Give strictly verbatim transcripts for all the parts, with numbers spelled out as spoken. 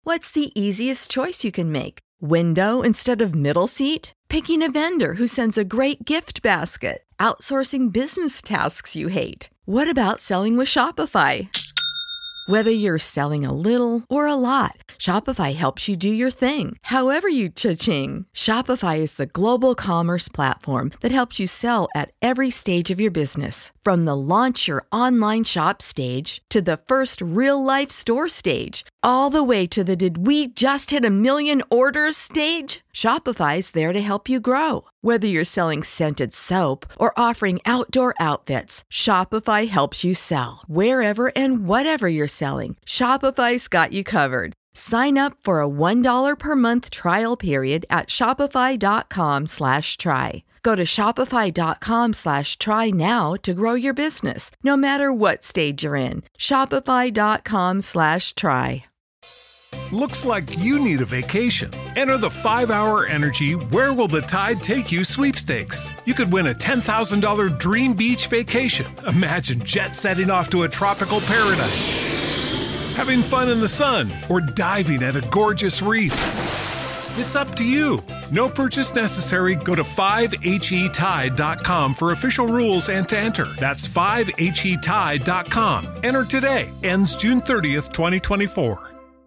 What's the easiest choice you can make? Window instead of middle seat? Picking a vendor who sends a great gift basket? Outsourcing business tasks you hate? What about selling with Shopify? Whether you're selling a little or a lot, Shopify helps you do your thing, however you cha-ching. Shopify is the global commerce platform that helps you sell at every stage of your business. From the launch your online shop stage to the first real-life store stage, all the way to the did we just hit a million orders stage. Shopify's there to help you grow. Whether you're selling scented soap or offering outdoor outfits, Shopify helps you sell. Wherever and whatever you're selling, Shopify's got you covered. Sign up for a one dollar per month trial period at shopify.com slash try. Go to shopify.com slash try now to grow your business, no matter what stage you're in. Shopify.com slash try. Looks like you need a vacation. Enter the five hour Energy Where Will the Tide Take You sweepstakes. You could win a ten thousand dollars dream beach vacation. Imagine jet setting off to a tropical paradise, having fun in the sun, or diving at a gorgeous reef. It's up to you. No purchase necessary. Go to five H E tide dot com for official rules and to enter. That's five H E tide dot com. Enter today. Ends June thirtieth, twenty twenty-four.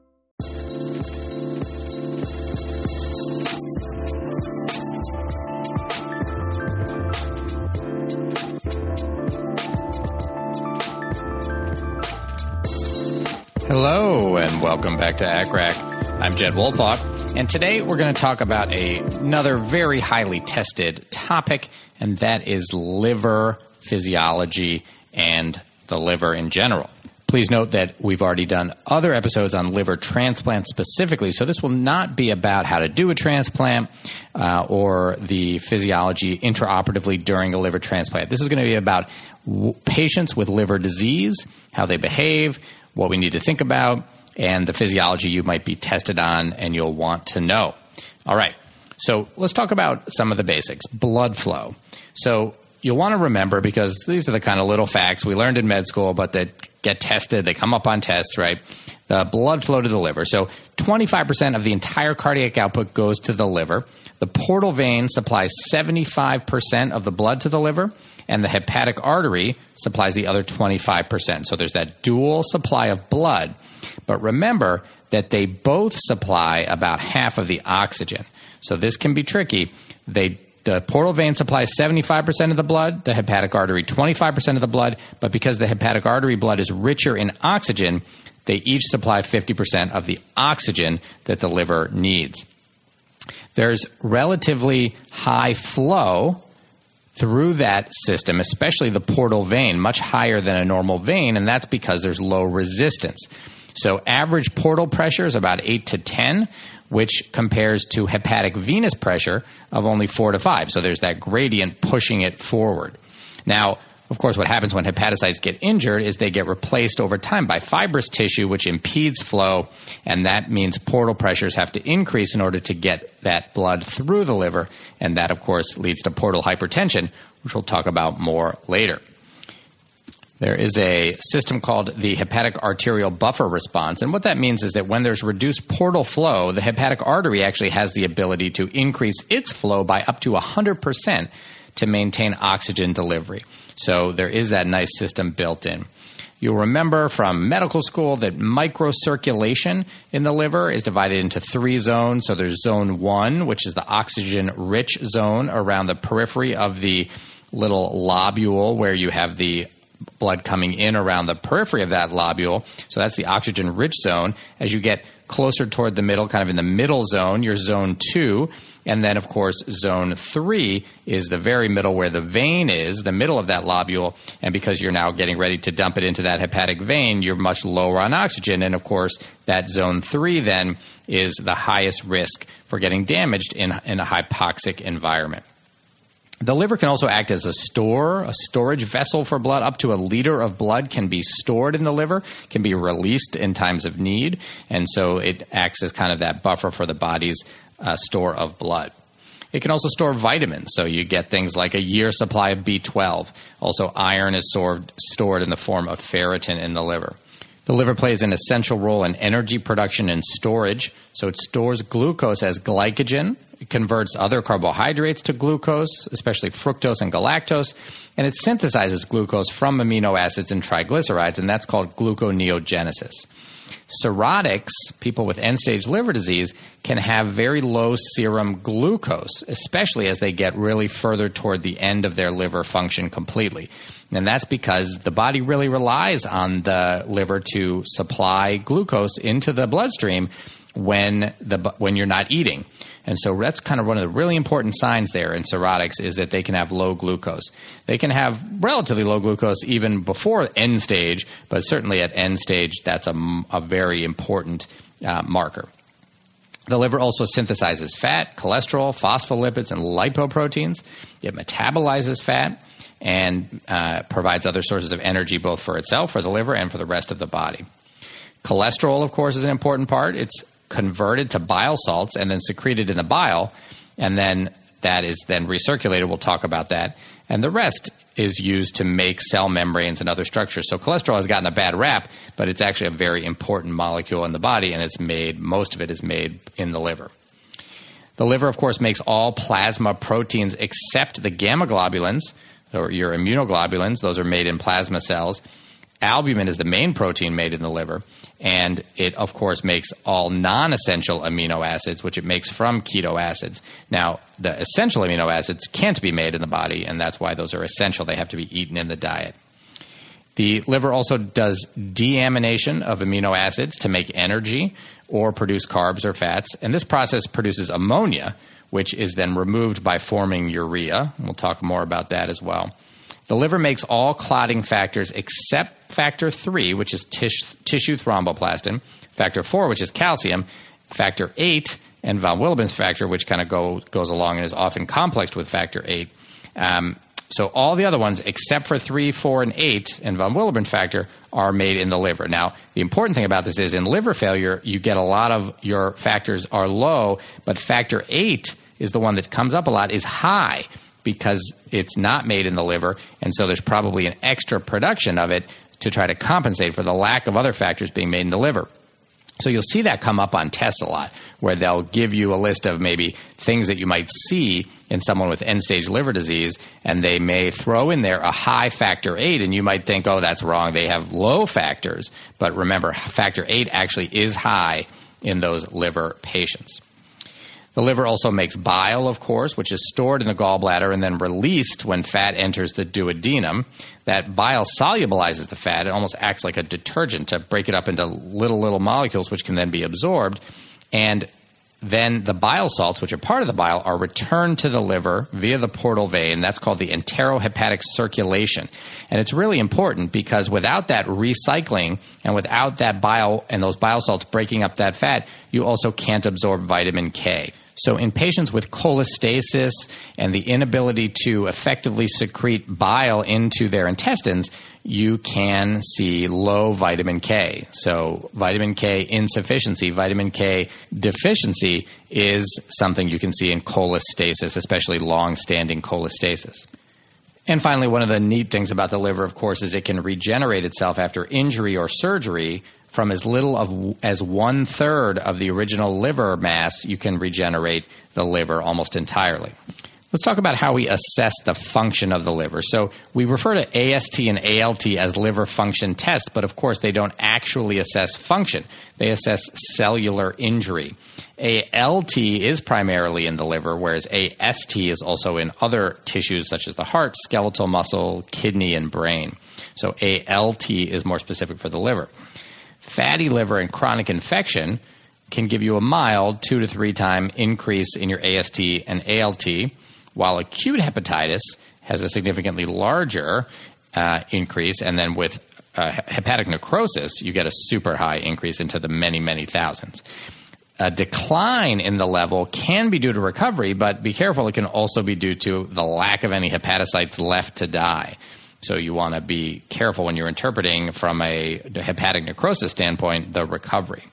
Hello, and welcome back to A C R A C. I'm Jed Wolpaw, and today we're going to talk about a, another very highly tested topic, and that is liver physiology and the liver in general. Please note that we've already done other episodes on liver transplant specifically, so this will not be about how to do a transplant uh, or the physiology intraoperatively during a liver transplant. This is going to be about w- patients with liver disease, how they behave, what we need to think about, and the physiology you might be tested on and you'll want to know. All right, so let's talk about some of the basics. Blood flow. So you'll want to remember, because these are the kind of little facts we learned in med school, but that get tested, they come up on tests, right? The blood flow to the liver. So twenty-five percent of the entire cardiac output goes to the liver. The portal vein supplies seventy-five percent of the blood to the liver, and the hepatic artery supplies the other twenty-five percent. So there's that dual supply of blood. But remember that they both supply about half of the oxygen. So this can be tricky. They The portal vein supplies seventy-five percent of the blood, the hepatic artery twenty-five percent of the blood, but because the hepatic artery blood is richer in oxygen, they each supply fifty percent of the oxygen that the liver needs. There's relatively high flow through that system, especially the portal vein, much higher than a normal vein, and that's because there's low resistance. So average portal pressure is about eight to ten, which compares to hepatic venous pressure of only four to five. So there's that gradient pushing it forward. Now, of course, what happens when hepatocytes get injured is they get replaced over time by fibrous tissue, which impedes flow, and that means portal pressures have to increase in order to get that blood through the liver, and that, of course, leads to portal hypertension, which we'll talk about more later. There is a system called the hepatic arterial buffer response, and what that means is that when there's reduced portal flow, the hepatic artery actually has the ability to increase its flow by up to one hundred percent to maintain oxygen delivery. So there is that nice system built in. You'll remember from medical school that microcirculation in the liver is divided into three zones. So there's zone one, which is the oxygen-rich zone around the periphery of the little lobule where you have the blood coming in around the periphery of that lobule. So that's the oxygen-rich zone. As you get closer toward the middle, kind of in the middle zone, you're zone two. And then, of course, zone three is the very middle where the vein is, the middle of that lobule. And because you're now getting ready to dump it into that hepatic vein, you're much lower on oxygen. And, of course, that zone three then is the highest risk for getting damaged in, in a hypoxic environment. The liver can also act as a store, a storage vessel for blood. Up to a liter of blood can be stored in the liver, can be released in times of need. And so it acts as kind of that buffer for the body's uh, store of blood. It can also store vitamins. So you get things like a year's supply of B twelve. Also, iron is stored, stored in the form of ferritin in the liver. The liver plays an essential role in energy production and storage. So it stores glucose as glycogen. It converts other carbohydrates to glucose, especially fructose and galactose. And it synthesizes glucose from amino acids and triglycerides, and that's called gluconeogenesis. Cirrhotics, people with end-stage liver disease, can have very low serum glucose, especially as they get really further toward the end of their liver function completely. And that's because the body really relies on the liver to supply glucose into the bloodstream when the when you're not eating. And so that's kind of one of the really important signs there in cirrhotics is that they can have low glucose. They can have relatively low glucose even before end stage, but certainly at end stage, that's a, a very important uh, marker. The liver also synthesizes fat, cholesterol, phospholipids, and lipoproteins. It metabolizes fat and uh, provides other sources of energy both for itself, for the liver, and for the rest of the body. Cholesterol, of course, is an important part. It's converted to bile salts and then secreted in the bile, and then that is then recirculated. We'll talk about that. And the rest is used to make cell membranes and other structures. So cholesterol has gotten a bad rap, but it's actually a very important molecule in the body, and it's made, most of it is made in the liver. The liver, of course, makes all plasma proteins except the gamma globulins, or your immunoglobulins. Those are made in plasma cells. Albumin is the main protein made in the liver, and it, of course, makes all non-essential amino acids, which it makes from keto acids. Now, the essential amino acids can't be made in the body, and that's why those are essential. They have to be eaten in the diet. The liver also does deamination of amino acids to make energy or produce carbs or fats, and this process produces ammonia, which is then removed by forming urea. We'll talk more about that as well. The liver makes all clotting factors except factor three, which is tis- tissue thromboplastin, factor four, which is calcium, factor eight, and von Willebrand's factor, which kind of go, goes along and is often complexed with factor eight. Um, so all the other ones, except for three, four, and eight, and von Willebrand factor, are made in the liver. Now, the important thing about this is in liver failure, you get a lot of your factors are low, but factor eight is the one that comes up a lot, is high, because it's not made in the liver, and so there's probably an extra production of it to try to compensate for the lack of other factors being made in the liver. So you'll see that come up on tests a lot, where they'll give you a list of maybe things that you might see in someone with end-stage liver disease, and they may throw in there a high factor eight, and you might think, oh, that's wrong, they have low factors. But remember, factor eight actually is high in those liver patients. The liver also makes bile, of course, which is stored in the gallbladder and then released when fat enters the duodenum. That bile solubilizes the fat. It almost acts like a detergent to break it up into little, little molecules, which can then be absorbed. And then the bile salts, which are part of the bile, are returned to the liver via the portal vein. That's called the enterohepatic circulation. And it's really important because without that recycling and without that bile and those bile salts breaking up that fat, you also can't absorb vitamin K. So in patients with cholestasis and the inability to effectively secrete bile into their intestines, you can see low vitamin K. So vitamin K insufficiency, vitamin K deficiency is something you can see in cholestasis, especially long-standing cholestasis. And finally, one of the neat things about the liver, of course, is it can regenerate itself after injury or surgery. From as little of as one-third of the original liver mass, you can regenerate the liver almost entirely. Let's talk about how we assess the function of the liver. So we refer to A S T and A L T as liver function tests, but of course they don't actually assess function. They assess cellular injury. A L T is primarily in the liver, whereas A S T is also in other tissues such as the heart, skeletal muscle, kidney, and brain. So A L T is more specific for the liver. Fatty liver and chronic infection can give you a mild two to three time increase in your A S T and A L T, while acute hepatitis has a significantly larger uh, increase, and then with uh, hepatic necrosis, you get a super high increase into the many, many thousands. A decline in the level can be due to recovery, but be careful, it can also be due to the lack of any hepatocytes left to die. So you want to be careful when you're interpreting from a hepatic necrosis standpoint the recovery.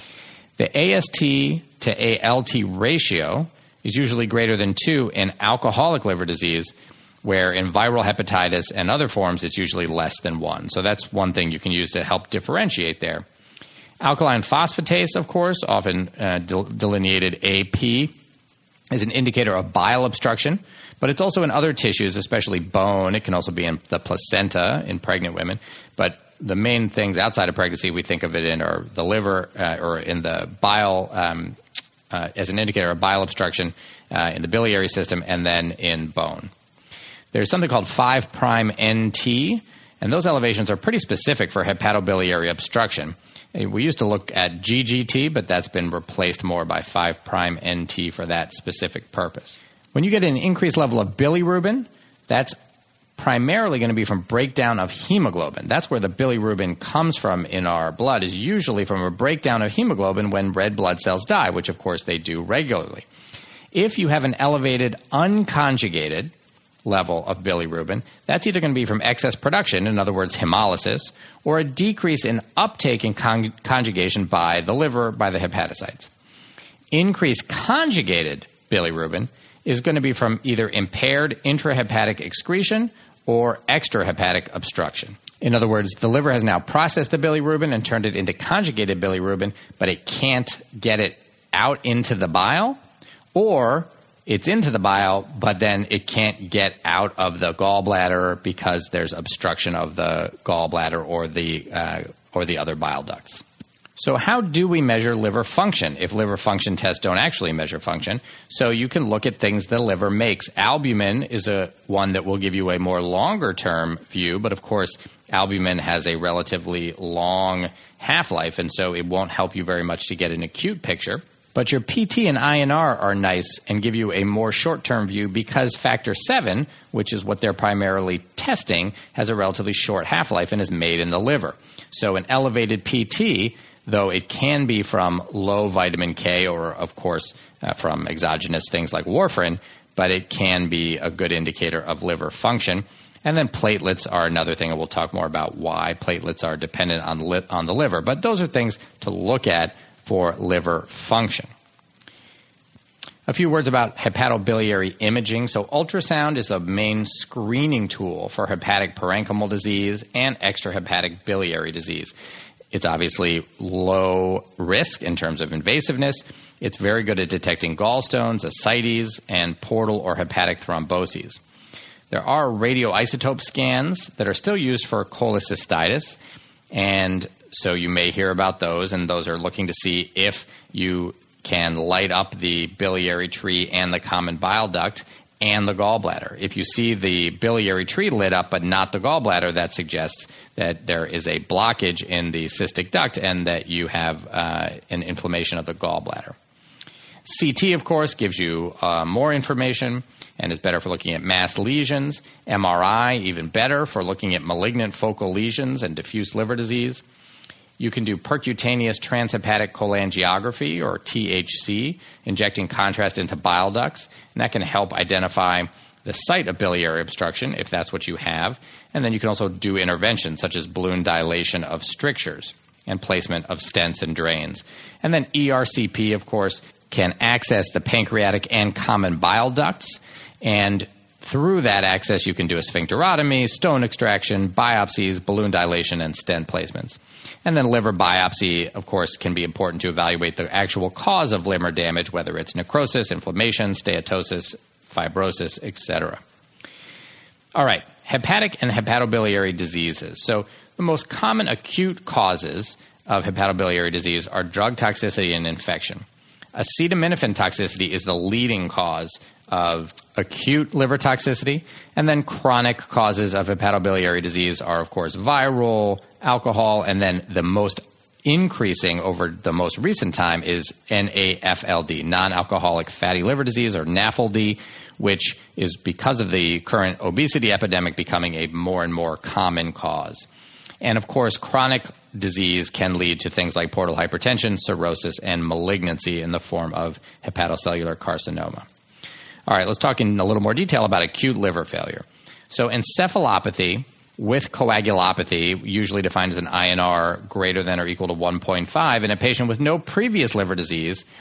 The A S T to A L T ratio is usually greater than two in alcoholic liver disease, where in viral hepatitis and other forms, it's usually less than one. So that's one thing you can use to help differentiate there. Alkaline phosphatase, of course, often uh, del- delineated A P, is an indicator of bile obstruction, but it's also in other tissues, especially bone. It can also be in the placenta in pregnant women. But the main things outside of pregnancy we think of it in are the liver uh, or in the bile um, uh, as an indicator of bile obstruction uh, in the biliary system and then in bone. There's something called five prime N T, and those elevations are pretty specific for hepatobiliary obstruction. We used to look at G G T, but that's been replaced more by five prime N T for that specific purpose. When you get an increased level of bilirubin, that's primarily going to be from breakdown of hemoglobin. That's where the bilirubin comes from in our blood, is usually from a breakdown of hemoglobin when red blood cells die, which of course they do regularly. If you have an elevated unconjugated level of bilirubin, that's either going to be from excess production, in other words, hemolysis, or a decrease in uptake and con- conjugation by the liver, by the hepatocytes. Increased conjugated bilirubin is going to be from either impaired intrahepatic excretion or extrahepatic obstruction. In other words, the liver has now processed the bilirubin and turned it into conjugated bilirubin, but it can't get it out into the bile, or it's into the bile, but then it can't get out of the gallbladder because there's obstruction of the gallbladder or the uh, or the other bile ducts. So how do we measure liver function if liver function tests don't actually measure function? So you can look at things the liver makes. Albumin is a one that will give you a more longer-term view, but of course albumin has a relatively long half-life, and so it won't help you very much to get an acute picture. But your P T and I N R are nice and give you a more short-term view because factor seven, which is what they're primarily testing, has a relatively short half-life and is made in the liver. So an elevated P T, though it can be from low vitamin K or, of course, uh, from exogenous things like warfarin, but it can be a good indicator of liver function. And then platelets are another thing, and we'll talk more about why platelets are dependent on, li- on the liver. But those are things to look at for liver function. A few words about hepatobiliary imaging. So ultrasound is a main screening tool for hepatic parenchymal disease and extrahepatic biliary disease. It's obviously low risk in terms of invasiveness. It's very good at detecting gallstones, ascites, and portal or hepatic thromboses. There are radioisotope scans that are still used for cholecystitis, and so you may hear about those, and those are looking to see if you can light up the biliary tree and the common bile duct and the gallbladder. If you see the biliary tree lit up but not the gallbladder, that suggests that there is a blockage in the cystic duct and that you have uh, an inflammation of the gallbladder. C T, of course, gives you uh, more information and is better for looking at mass lesions. M R I, even better for looking at malignant focal lesions and diffuse liver disease. You can do percutaneous transhepatic cholangiography, or T H C, injecting contrast into bile ducts, and that can help identify the site of biliary obstruction, if that's what you have. And then you can also do interventions, such as balloon dilation of strictures and placement of stents and drains. And then E R C P, of course, can access the pancreatic and common bile ducts, and through that access, you can do a sphincterotomy, stone extraction, biopsies, balloon dilation, and stent placements. And then liver biopsy, of course, can be important to evaluate the actual cause of liver damage, whether it's necrosis, inflammation, steatosis, fibrosis, et cetera. All right, hepatic and hepatobiliary diseases. So the most common acute causes of hepatobiliary disease are drug toxicity and infection. Acetaminophen toxicity is the leading cause of acute liver toxicity, and then chronic causes of hepatobiliary disease are, of course, viral, alcohol, and then the most increasing over the most recent time is N A F L D, non-alcoholic fatty liver disease, or N A F L D, which is because of the current obesity epidemic becoming a more and more common cause. And, of course, chronic disease can lead to things like portal hypertension, cirrhosis, and malignancy in the form of hepatocellular carcinoma. All right, let's talk in a little more detail about acute liver failure. So encephalopathy with coagulopathy, usually defined as an I N R greater than or equal to one point five, in a patient with no previous liver disease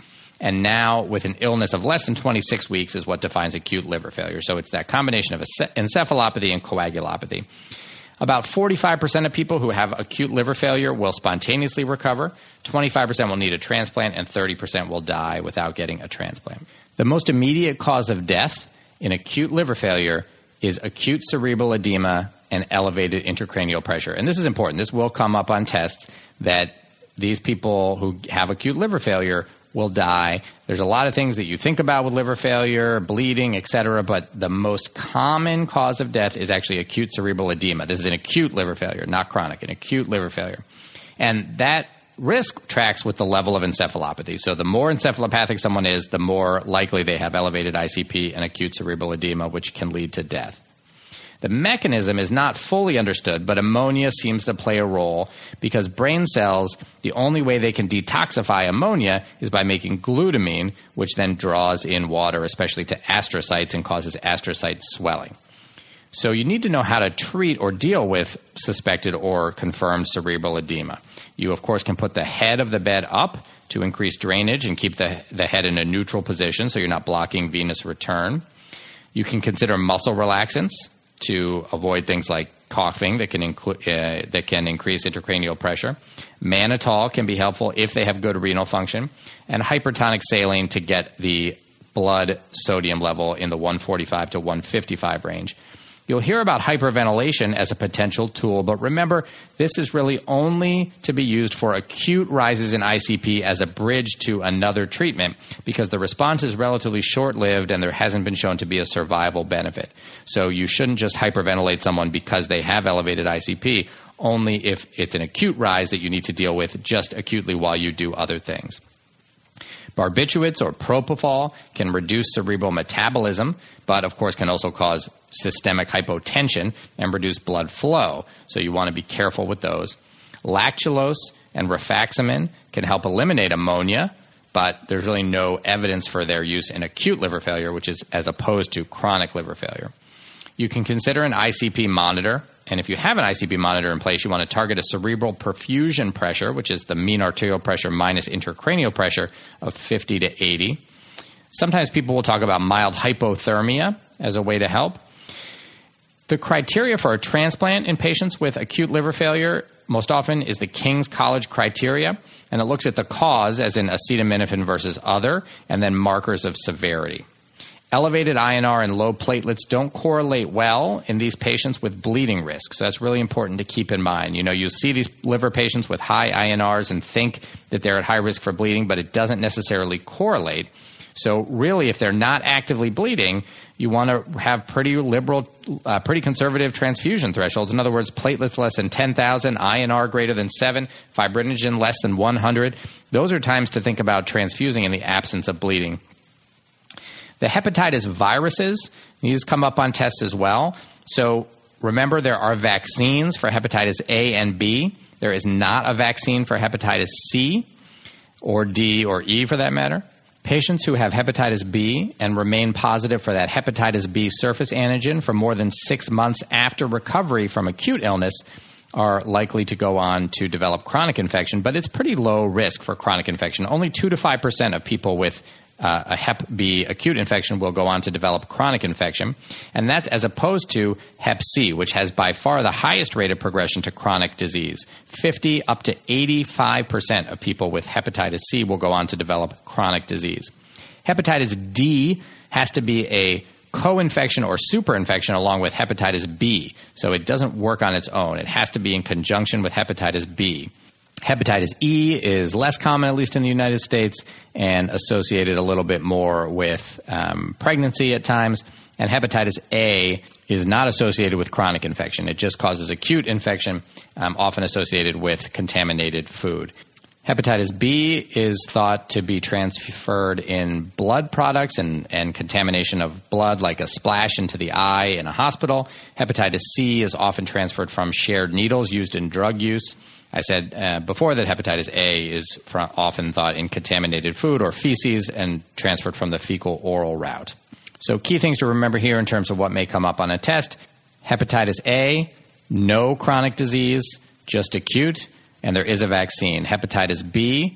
And now with an illness of less than twenty-six weeks is what defines acute liver failure. So it's that combination of encephalopathy and coagulopathy. About forty-five percent of people who have acute liver failure will spontaneously recover, twenty-five percent will need a transplant, and thirty percent will die without getting a transplant. The most immediate cause of death in acute liver failure is acute cerebral edema and elevated intracranial pressure. And this is important. This will come up on tests that these people who have acute liver failure will die. There's a lot of things that you think about with liver failure, bleeding, et cetera, but the most common cause of death is actually acute cerebral edema. This is an acute liver failure, not chronic, an acute liver failure. And that risk tracks with the level of encephalopathy. So the more encephalopathic someone is, the more likely they have elevated I C P and acute cerebral edema, which can lead to death. The mechanism is not fully understood, but ammonia seems to play a role because brain cells, the only way they can detoxify ammonia is by making glutamine, which then draws in water, especially to astrocytes, and causes astrocyte swelling. So you need to know how to treat or deal with suspected or confirmed cerebral edema. You, of course, can put the head of the bed up to increase drainage and keep the, the head in a neutral position so you're not blocking venous return. You can consider muscle relaxants to avoid things like coughing that can inclu- uh, that can increase intracranial pressure. Mannitol can be helpful if they have good renal function, and hypertonic saline to get the blood sodium level in the one forty-five to one fifty-five range. You'll hear about hyperventilation as a potential tool, but remember, this is really only to be used for acute rises in I C P as a bridge to another treatment because the response is relatively short-lived and there hasn't been shown to be a survival benefit. So you shouldn't just hyperventilate someone because they have elevated I C P, only if it's an acute rise that you need to deal with just acutely while you do other things. Barbiturates or propofol can reduce cerebral metabolism, but of course can also cause systemic hypotension and reduce blood flow. So you want to be careful with those. Lactulose and rifaximin can help eliminate ammonia, but there's really no evidence for their use in acute liver failure, which is as opposed to chronic liver failure. You can consider an I C P monitor. And if you have an I C P monitor in place, you want to target a cerebral perfusion pressure, which is the mean arterial pressure minus intracranial pressure of fifty to eighty. Sometimes people will talk about mild hypothermia as a way to help. The criteria for a transplant in patients with acute liver failure most often is the King's College criteria, and it looks at the cause, as in acetaminophen versus other, and then markers of severity. Elevated I N R and low platelets don't correlate well in these patients with bleeding risk. So that's really important to keep in mind. You know, you see these liver patients with high I N Rs and think that they're at high risk for bleeding, but it doesn't necessarily correlate. So really, if they're not actively bleeding, you want to have pretty liberal, uh, pretty conservative transfusion thresholds. In other words, platelets less than ten thousand, I N R greater than seven, fibrinogen less than one hundred. Those are times to think about transfusing in the absence of bleeding. The hepatitis viruses, these come up on tests as well. So remember, there are vaccines for hepatitis A and B. There is not a vaccine for hepatitis C or D or E for that matter. Patients who have hepatitis B and remain positive for that hepatitis B surface antigen for more than six months after recovery from acute illness are likely to go on to develop chronic infection, but it's pretty low risk for chronic infection. Only two to five percent of people with Uh, a hep B acute infection will go on to develop chronic infection, and that's as opposed to hep C, which has by far the highest rate of progression to chronic disease. fifty up to eighty-five percent of people with hepatitis C will go on to develop chronic disease. Hepatitis D has to be a co-infection or superinfection along with hepatitis B, so it doesn't work on its own. It has to be in conjunction with hepatitis B. Hepatitis E is less common, at least in the United States, and associated a little bit more with um, pregnancy at times. And hepatitis A is not associated with chronic infection. It just causes acute infection, um, often associated with contaminated food. Hepatitis B is thought to be transferred in blood products and, and contamination of blood, like a splash into the eye in a hospital. Hepatitis C is often transferred from shared needles used in drug use. I said uh, before that hepatitis A is fr- often thought in contaminated food or feces and transferred from the fecal-oral route. So key things to remember here in terms of what may come up on a test. Hepatitis A, no chronic disease, just acute, and there is a vaccine. Hepatitis B,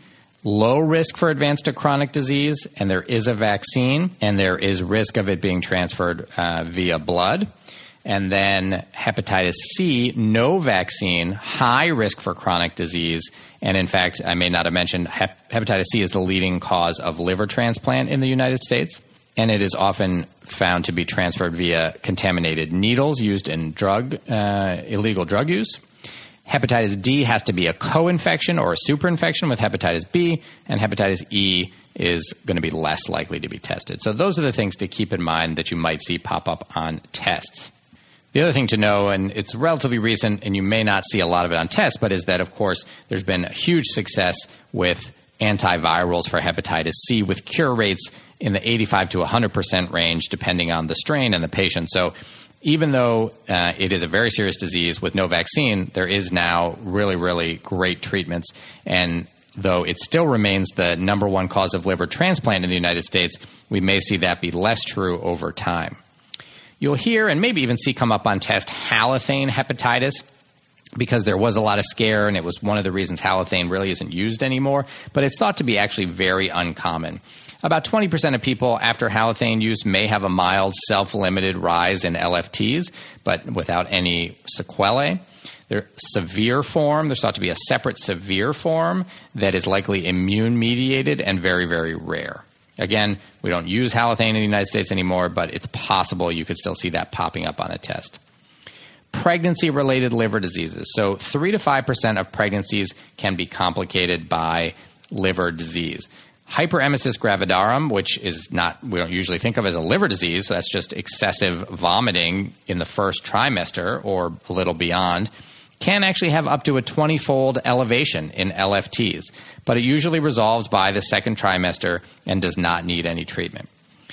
low risk for advanced to chronic disease, and there is a vaccine, and there is risk of it being transferred uh, via blood. And then hepatitis C, no vaccine, high risk for chronic disease. And in fact, I may not have mentioned, hep- hepatitis C is the leading cause of liver transplant in the United States. And it is often found to be transferred via contaminated needles used in drug, uh, illegal drug use. Hepatitis D has to be a co-infection or a superinfection with hepatitis B, and hepatitis E is going to be less likely to be tested. So those are the things to keep in mind that you might see pop up on tests. The other thing to know, and it's relatively recent, and you may not see a lot of it on tests, but is that, of course, there's been a huge success with antivirals for hepatitis C with cure rates in the eighty-five to one hundred percent range, depending on the strain and the patient. So even though uh, it is a very serious disease with no vaccine, there is now really, really great treatments. And though it still remains the number one cause of liver transplant in the United States, we may see that be less true over time. You'll hear and maybe even see come up on test halothane hepatitis, because there was a lot of scare, and it was one of the reasons halothane really isn't used anymore. But it's thought to be actually very uncommon. About twenty percent of people after halothane use may have a mild self-limited rise in L F Ts, but without any sequelae. Their severe form, there's thought to be a separate severe form that is likely immune-mediated and very, very rare. Again, we don't use halothane in the United States anymore, but it's possible you could still see that popping up on a test. Pregnancy-related liver diseases. So three to five percent of pregnancies can be complicated by liver disease. Hyperemesis gravidarum, which is not, we don't usually think of as a liver disease, so that's just excessive vomiting in the first trimester or a little beyond, can actually have up to a twenty-fold elevation in L F Ts, but it usually resolves by the second trimester and does not need any treatment.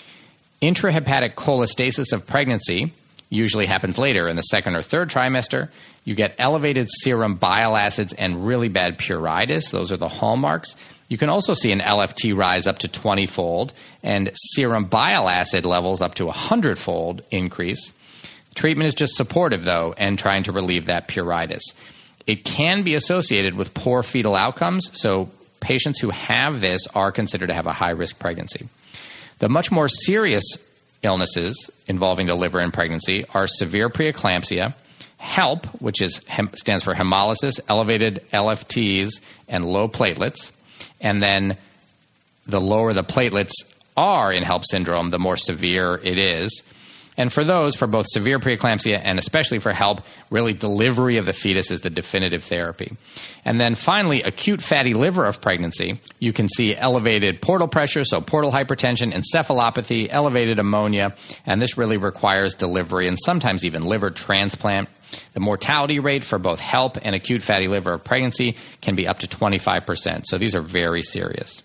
Intrahepatic cholestasis of pregnancy usually happens later in the second or third trimester. You get elevated serum bile acids and really bad pruritus. Those are the hallmarks. You can also see an L F T rise up to twenty-fold and serum bile acid levels up to one hundred-fold increase. Treatment is just supportive, though, and trying to relieve that pruritus. It can be associated with poor fetal outcomes, so patients who have this are considered to have a high-risk pregnancy. The much more serious illnesses involving the liver in pregnancy are severe preeclampsia, HELP, which is stands for hemolysis, elevated L F Ts, and low platelets. And then the lower the platelets are in HELP syndrome, the more severe it is. And for those, for both severe preeclampsia and especially for HELP, really delivery of the fetus is the definitive therapy. And then finally, acute fatty liver of pregnancy. You can see elevated portal pressure, so portal hypertension, encephalopathy, elevated ammonia, and this really requires delivery and sometimes even liver transplant. The mortality rate for both HELP and acute fatty liver of pregnancy can be up to twenty-five percent, so these are very serious.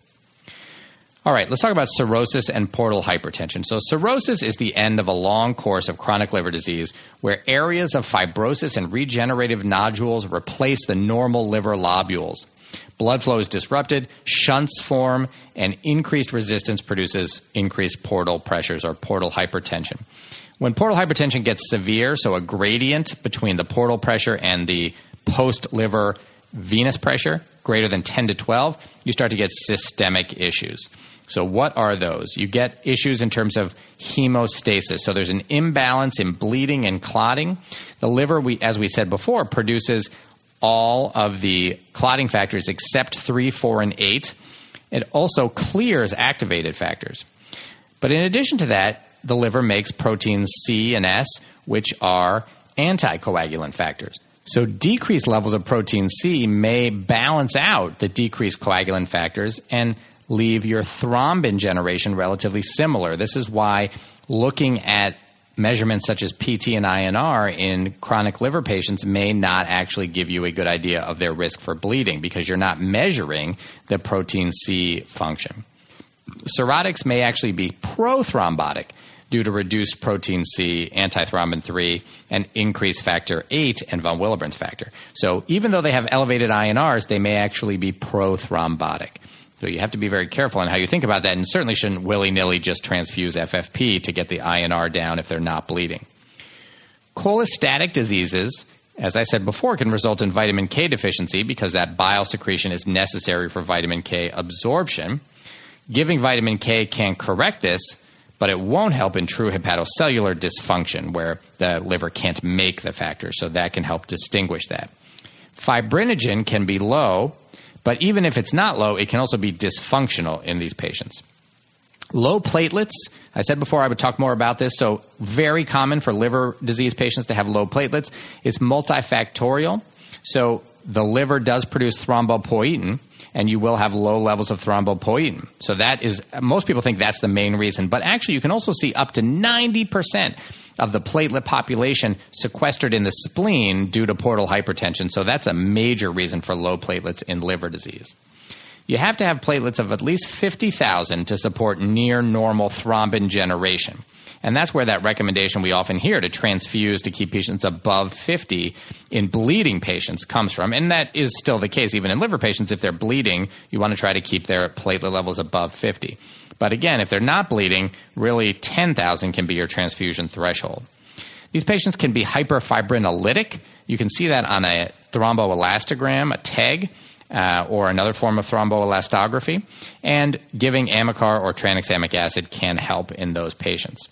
All right, let's talk about cirrhosis and portal hypertension. So cirrhosis is the end of a long course of chronic liver disease where areas of fibrosis and regenerative nodules replace the normal liver lobules. Blood flow is disrupted, shunts form, and increased resistance produces increased portal pressures or portal hypertension. When portal hypertension gets severe, so a gradient between the portal pressure and the post-liver venous pressure, greater than ten to twelve, you start to get systemic issues. So what are those? You get issues in terms of hemostasis. So there's an imbalance in bleeding and clotting. The liver, we, as we said before, produces all of the clotting factors except three, four, and eight. It also clears activated factors. But in addition to that, the liver makes proteins C and S, which are anticoagulant factors. So decreased levels of protein C may balance out the decreased coagulant factors and leave your thrombin generation relatively similar. This is why looking at measurements such as P T and I N R in chronic liver patients may not actually give you a good idea of their risk for bleeding because you're not measuring the protein C function. Cirrhotics may actually be prothrombotic due to reduced protein C, antithrombin three, and increased factor eight and von Willebrand's factor. So even though they have elevated I N Rs, they may actually be prothrombotic. So you have to be very careful in how you think about that, and certainly shouldn't willy-nilly just transfuse F F P to get the I N R down if they're not bleeding. Cholestatic diseases as I said before, can result in vitamin K deficiency because that bile secretion is necessary for vitamin K absorption. Giving vitamin K can correct this, but it won't help in true hepatocellular dysfunction where the liver can't make the factor, so that can help distinguish that. Fibrinogen can be low, but even if it's not low, it can also be dysfunctional in these patients. Low platelets, I said before I would talk more about this, so very common for liver disease patients to have low platelets. It's multifactorial, so the liver does produce thrombopoietin, and you will have low levels of thrombopoietin. So that is, most people think that's the main reason, but actually you can also see up to ninety percent of the platelet population sequestered in the spleen due to portal hypertension, so that's a major reason for low platelets in liver disease. You have to have platelets of at least fifty thousand to support near normal thrombin generation. And that's where that recommendation we often hear to transfuse to keep patients above fifty in bleeding patients comes from. And that is still the case even in liver patients. If they're bleeding, you want to try to keep their platelet levels above fifty. But again, if they're not bleeding, really ten thousand can be your transfusion threshold. These patients can be hyperfibrinolytic. You can see that on a thromboelastogram, a T E G, Uh, or another form of thromboelastography, and giving Amicar or tranexamic acid can help in those patients.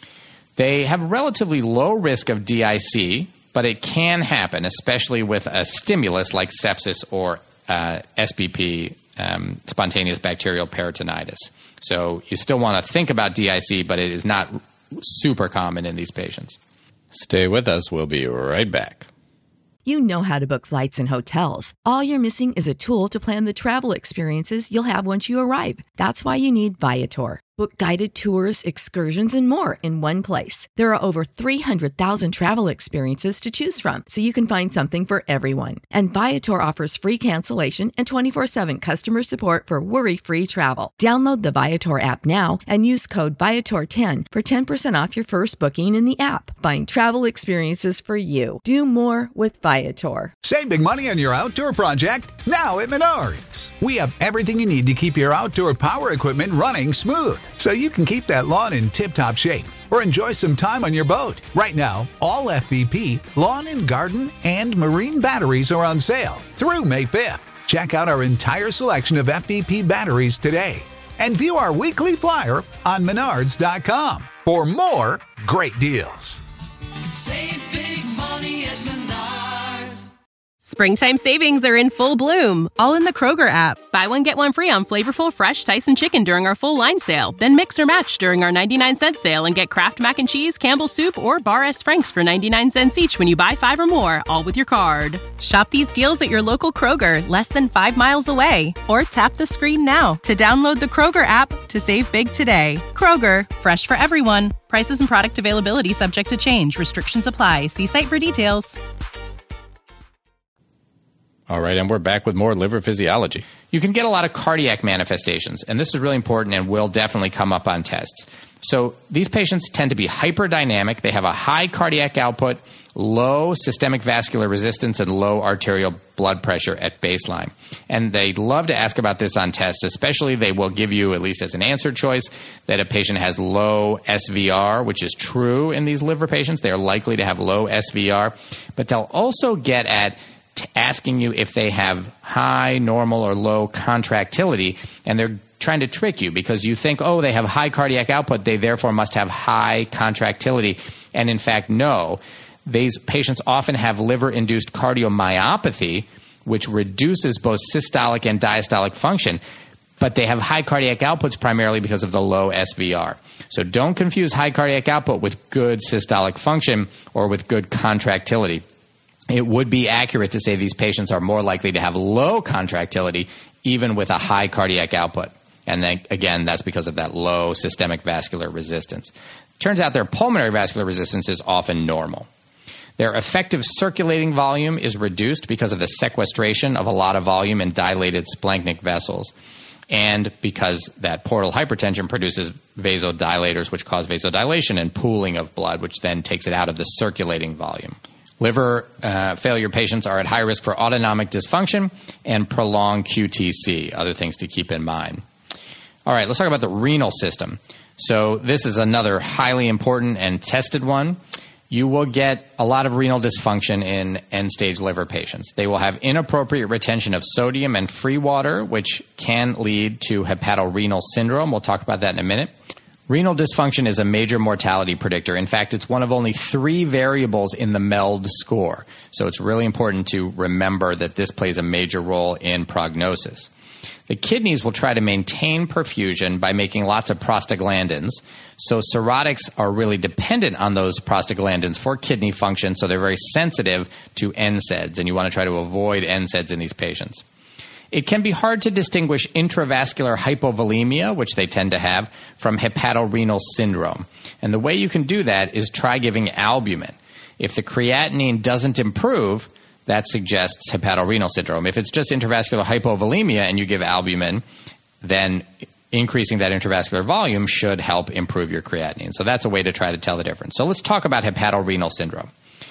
They have relatively low risk of D I C, but it can happen, especially with a stimulus like sepsis or uh, S B P, um, spontaneous bacterial peritonitis. So you still want to think about D I C, but it is not super common in these patients. Stay with us. We'll be right back. You know how to book flights and hotels. All you're missing is a tool to plan the travel experiences you'll have once you arrive. That's why you need Viator. Book guided tours, excursions, and more in one place. There are over three hundred thousand travel experiences to choose from, so you can find something for everyone. And Viator offers free cancellation and twenty-four seven customer support for worry-free travel. Download the Viator app now and use code Viator ten for ten percent off your first booking in the app. Find travel experiences for you. Do more with Viator. Save big money on your outdoor project now at Menards. We have everything you need to keep your outdoor power equipment running smooth, so you can keep that lawn in tip-top shape or enjoy some time on your boat. Right now, all F V P, lawn and garden, and marine batteries are on sale through May fifth. Check out our entire selection of F V P batteries today and view our weekly flyer on menards dot com for more great deals. Save big money at Menards. Springtime savings are in full bloom, all in the Kroger app. Buy one, get one free on flavorful, fresh Tyson chicken during our full line sale. Then mix or match during our ninety-nine cent sale and get Kraft Mac and Cheese, Campbell's Soup, or Bar S. Frank's for ninety-nine cents each when you buy five or more, all with your card. Shop these deals at your local Kroger, less than five miles away. Or tap the screen now to download the Kroger app to save big today. Kroger, fresh for everyone. Prices and product availability subject to change. Restrictions apply. See site for details. All right, and we're back with more liver physiology. You can get a lot of cardiac manifestations, and this is really important and will definitely come up on tests. So these patients tend to be hyperdynamic. They have a high cardiac output, low systemic vascular resistance, and low arterial blood pressure at baseline. And they love to ask about this on tests, especially they will give you, at least as an answer choice, that a patient has low S V R, which is true in these liver patients. They are likely to have low S V R, but they'll also get at asking you if they have high, normal, or low contractility, and they're trying to trick you because you think, oh, they have high cardiac output, they therefore must have high contractility. And in fact, no. These patients often have liver-induced cardiomyopathy, which reduces both systolic and diastolic function, but they have high cardiac outputs primarily because of the low S V R. So don't confuse high cardiac output with good systolic function or with good contractility. It would be accurate to say these patients are more likely to have low contractility even with a high cardiac output. And then, again, that's because of that low systemic vascular resistance. Turns out their pulmonary vascular resistance is often normal. Their effective circulating volume is reduced because of the sequestration of a lot of volume in dilated splanchnic vessels, and because that portal hypertension produces vasodilators, which cause vasodilation and pooling of blood, which then takes it out of the circulating volume. Liver uh, failure patients are at high risk for autonomic dysfunction and prolonged Q T C, other things to keep in mind. All right, let's talk about the renal system. So this is another highly important and tested one. you will get a lot of renal dysfunction in end-stage liver patients. They will have inappropriate retention of sodium and free water, which can lead to hepatorenal syndrome. We'll talk about that in a minute. Renal dysfunction is a major mortality predictor. In fact, it's one of only three variables in the MELD score. So it's really important to remember that this plays a major role in prognosis. The kidneys will try to maintain perfusion by making lots of prostaglandins. So cirrhotics are really dependent on those prostaglandins for kidney function, so they're very sensitive to N SAIDs, and you want to try to avoid N SAIDs in these patients. It can be hard to distinguish intravascular hypovolemia, which they tend to have, from hepatorenal syndrome. And the way you can do that is try giving albumin. If the creatinine doesn't improve, that suggests hepatorenal syndrome. If it's just intravascular hypovolemia and you give albumin, then increasing that intravascular volume should help improve your creatinine. So that's a way to try to tell the difference. So let's talk about hepatorenal syndrome.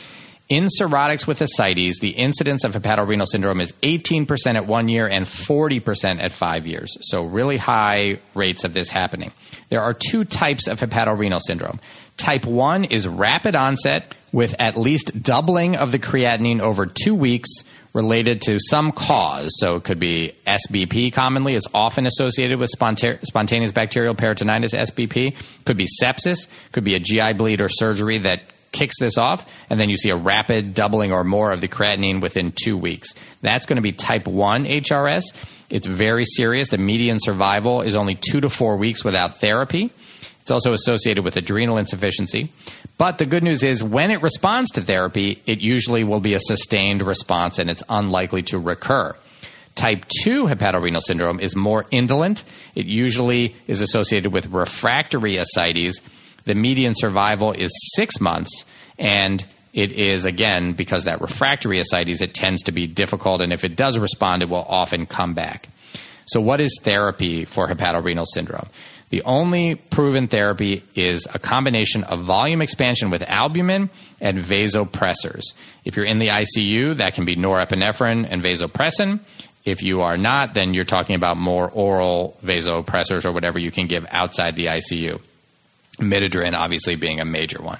In cirrhotics with ascites, the incidence of hepatorenal syndrome is eighteen percent at one year and forty percent at five years. So really high rates of this happening. There are two types of hepatorenal syndrome. Type one is rapid onset with at least doubling of the creatinine over two weeks related to some cause. So it could be S B P commonly is often associated with sponta- spontaneous bacterial peritonitis, S B P. Could be sepsis, could be a G I bleed or surgery that kicks this off, and then you see a rapid doubling or more of the creatinine within two weeks. That's going to be type one H R S. It's very serious. The median survival is only two to four weeks without therapy. It's also associated with adrenal insufficiency. But the good news is when it responds to therapy, it usually will be a sustained response and it's unlikely to recur. Type two hepatorenal syndrome is more indolent. It usually is associated with refractory ascites. The median survival is six months, and it is, again, because that refractory ascites, it tends to be difficult, and if it does respond, it will often come back. So what is therapy for hepatorenal syndrome? The only proven therapy is a combination of volume expansion with albumin and vasopressors. If you're in the I C U, that can be norepinephrine and vasopressin. If you are not, then you're talking about more oral vasopressors or whatever you can give outside the I C U. Midodrine obviously being a major one.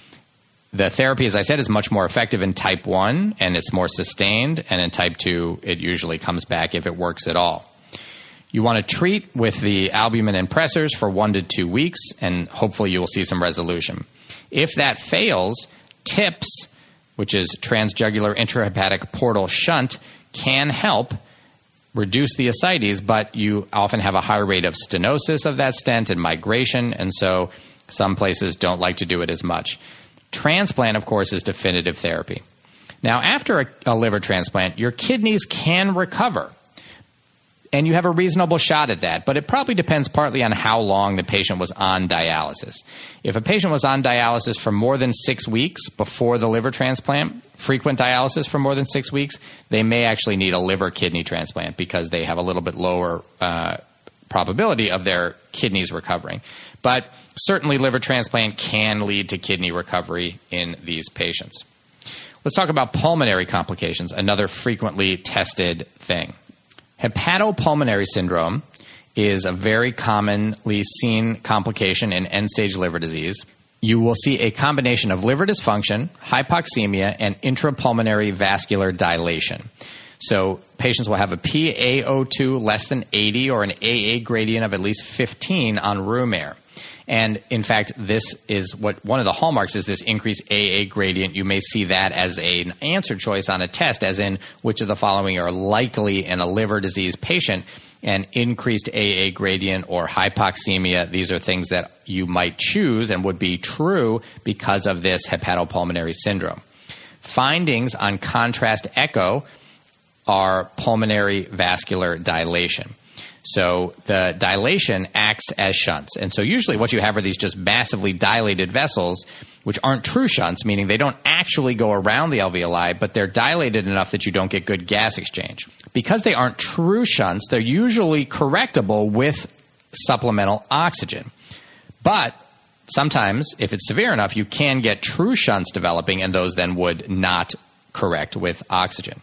The therapy, as I said, is much more effective in type one, and it's more sustained, and in type two, it usually comes back if it works at all. You want to treat with the albumin and pressors for one to two weeks, and hopefully you will see some resolution. If that fails, TIPS, which is transjugular intrahepatic portal shunt, can help reduce the ascites, but you often have a high rate of stenosis of that stent and migration, and so some places don't like to do it as much. Transplant, of course, is definitive therapy. Now, after a, a liver transplant, your kidneys can recover, and you have a reasonable shot at that, but it probably depends partly on how long the patient was on dialysis. If a patient was on dialysis for more than six weeks before the liver transplant, frequent dialysis for more than six weeks, they may actually need a liver kidney transplant because they have a little bit lower uh, probability of their kidneys recovering. But certainly liver transplant can lead to kidney recovery in these patients. Let's talk about pulmonary complications, another frequently tested thing. Hepatopulmonary syndrome is a very commonly seen complication in end-stage liver disease. You will see a combination of liver dysfunction, hypoxemia, and intrapulmonary vascular dilation. So patients will have a P A O two less than eighty or an A A gradient of at least fifteen on room air. And in fact, this is what one of the hallmarks is, this increased A A gradient. You may see that as an answer choice on a test, as in which of the following are likely in a liver disease patient. And increased A A gradient or hypoxemia, these are things that you might choose and would be true because of this hepatopulmonary syndrome. Findings on contrast echo are pulmonary vascular dilation. So the dilation acts as shunts. And so usually what you have are these just massively dilated vessels, which aren't true shunts, meaning they don't actually go around the alveoli, but they're dilated enough that you don't get good gas exchange. Because they aren't true shunts, they're usually correctable with supplemental oxygen. But sometimes, if it's severe enough, you can get true shunts developing, and those then would not correct with oxygen.